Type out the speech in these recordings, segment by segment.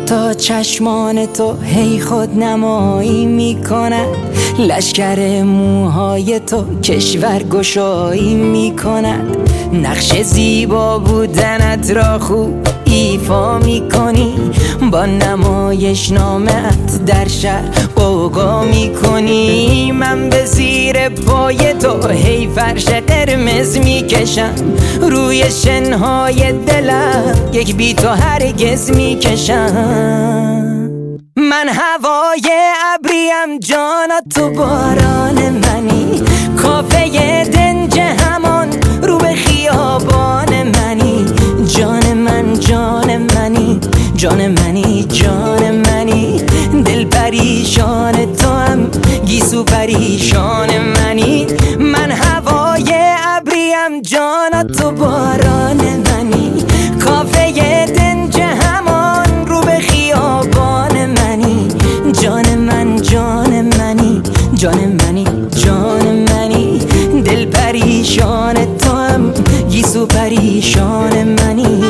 تا چشمان تو هی خود نمایی میکند، لشکر موهای تو کشور گشایی میکند. نقش زیبا بودنت را خوب ایفا میکنی، با نمایش نامت در شهر غوغا میکنی. من به زیر پای تو هی فرش قرمز میکشم، روی شنهای دلم یک بی تو هرگز میکشم. من هوای ابریم جانا تو باران منی، کافه دنج همان رو به خیابان منی. جان من جان منی، جان منی جان منی، دل پریشان تو هم گیسو پریشان منی. من هوای ابریم جانا تو باران منی، کافه دنج همان رو به خیابان منی. جان من جان منی، جان منی جان منی، دل پریشان تو هم گیسو پریشان منی.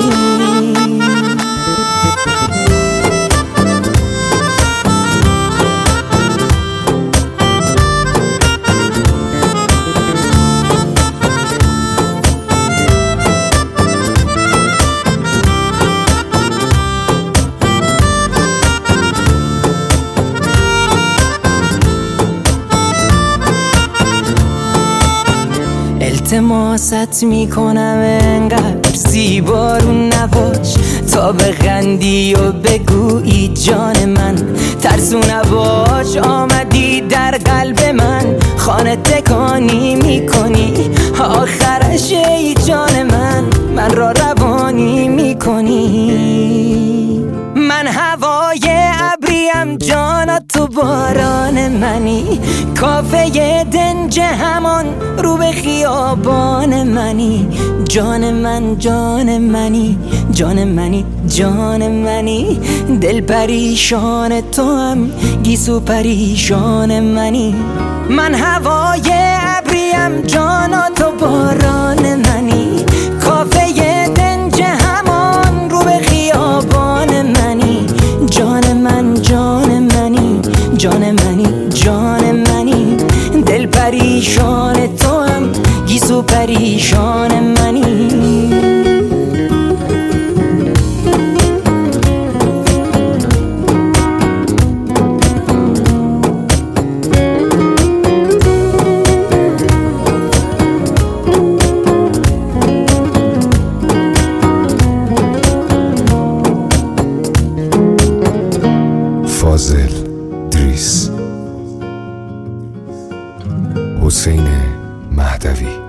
التماست میکنم انقدر زیبا رو نباش، تا بخندی و بگویی جان من ترسو نباش. آمدی در قلب من خانه تکانی میکنی، آخرش ای جان من را روانی میکنی. من هوای ابریم جانا تو باران منی، کافه دنج همان رو به خیابان منی. جان من جان منی، جان منی جان منی، دل پریشان تو هم گیسو پریشان منی. من هوای ابریم جانا تو باران منی، کافه دنج همان رو به خیابان منی. جان من جان منی، جان منی جان منی، دل پریشان تو هم گیسو پریشان منی. فاضل دریس، حسین مهدوی.